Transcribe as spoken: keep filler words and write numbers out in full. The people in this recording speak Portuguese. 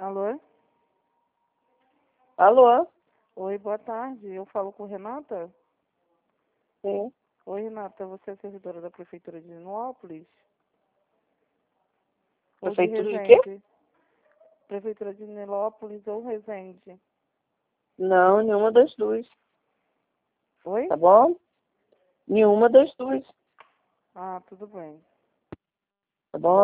Alô? Alô? Oi, boa tarde. Eu falo com Renata? Sim. Oi, Renata. Você é servidora da Prefeitura de Nilópolis? Ou de Prefeitura de quê? Resende? Prefeitura de Nilópolis ou Resende? Não, nenhuma das duas. Oi? Tá bom? Nenhuma das duas. Ah, tudo bem. Tá bom?